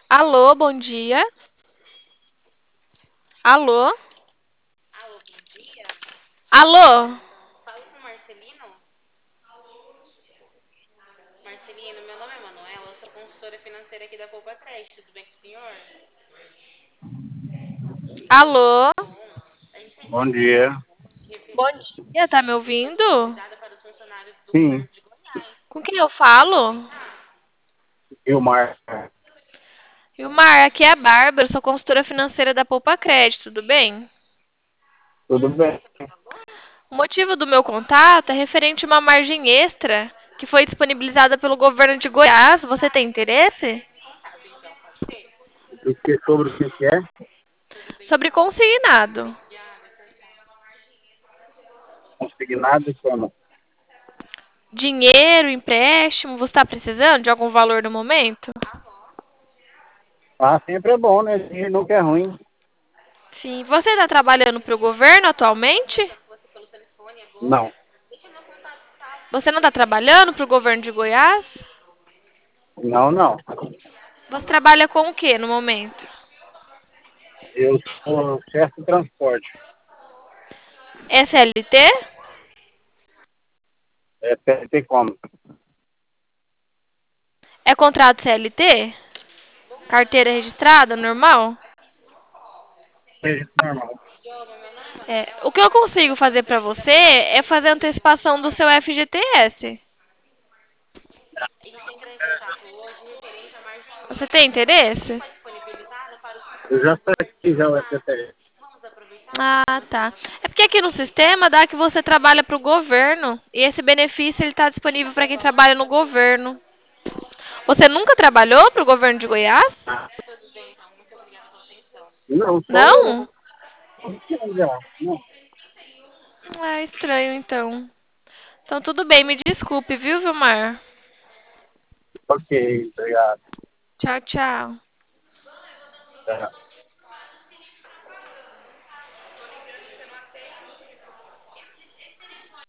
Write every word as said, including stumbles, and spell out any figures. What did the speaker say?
Alô, bom dia. Alô? Alô? Fala com o Marcelino. Marcelino, meu nome é Manuela, eu sou consultora financeira aqui da Poupa Crédito. Tudo bem com o senhor? Alô? A gente tem Bom dia. Bom dia, tá me ouvindo? dada para os funcionários do Sim, governo de Goiás. Com quem eu falo? Gilmar. Vilmar, aqui é a Bárbara, sou consultora financeira da Poupa Crédito, tudo bem? Tudo bem? O motivo do meu contato é referente a uma margem extra que foi disponibilizada pelo governo de Goiás. Você tem interesse? O que sobre o que que é? Sobre consignado. Consignado como? Dinheiro, empréstimo, você está precisando de algum valor no momento? Ah, sempre é bom, né? Dinheiro nunca é ruim. Sim. Você está trabalhando para o governo atualmente? Não, Você não está trabalhando para o governo de Goiás? não, não. Você trabalha com o que no momento? Eu sou chefe de transporte. S L T? É P S T como? É contrato C L T? Carteira registrada, normal? É normal. É, o que eu consigo fazer para você é fazer a antecipação do seu F G T S. A gente tem entrar em contato hoje referente à margem Você extra tem que interesse? foi disponibilizada para os Eu já funcionários do saí governo de já o Goiás. F T T. Vamos aproveitar para Ah, fazer tá. uma É porque aqui no sistema dá que você trabalha para o governo e esse benefício ele está disponível para quem trabalha no governo. Você nunca trabalhou para o governo de Goiás? tudo bem, então. Muito obrigada pela atenção. Não, sou Não? já. Não. Ah, estranho então. Então tudo bem, me desculpe, viu, Vilmar? Ok, obrigado. Tchau, tchau. Tá.